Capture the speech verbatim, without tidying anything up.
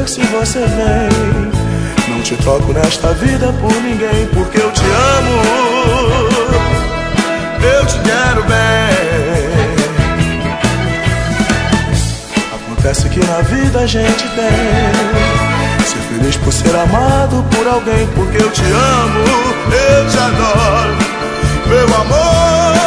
ver se você vem. Não te troco nesta vida por ninguém, porque eu te amo, eu te quero bem. Acontece que na vida a gente tem ser feliz por ser amado por alguém, porque eu te amo, eu te adoro, meu amor.